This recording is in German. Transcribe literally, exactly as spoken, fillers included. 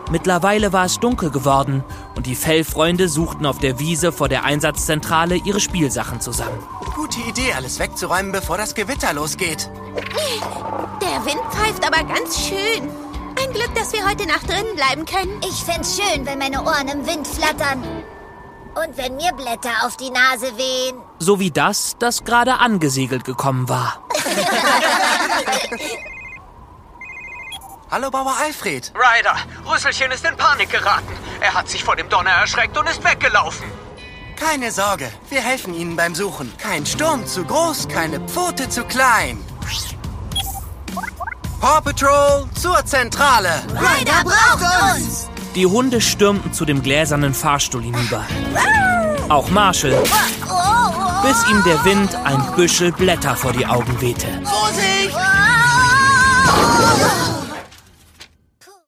Mittlerweile war es dunkel geworden und die Fellfreunde suchten auf der Wiese vor der Einsatzzentrale ihre Spielsachen zusammen. Gute Idee, alles wegzuräumen, bevor das Gewitter losgeht. Der Wind pfeift aber ganz schön. Ein Glück, dass wir heute Nacht drinnen bleiben können. Ich find's schön, wenn meine Ohren im Wind flattern. Und wenn mir Blätter auf die Nase wehen. So wie das, das gerade angesegelt gekommen war. Hallo, Bauer Alfred. Ryder, Rüsselchen ist in Panik geraten. Er hat sich vor dem Donner erschreckt und ist weggelaufen. Keine Sorge, wir helfen Ihnen beim Suchen. Kein Sturm zu groß, keine Pfote zu klein. Paw Patrol zur Zentrale. Ryder braucht uns. Die Hunde stürmten zu dem gläsernen Fahrstuhl hinüber. Auch Marshall, bis ihm der Wind ein Büschel Blätter vor die Augen wehte. Vorsicht!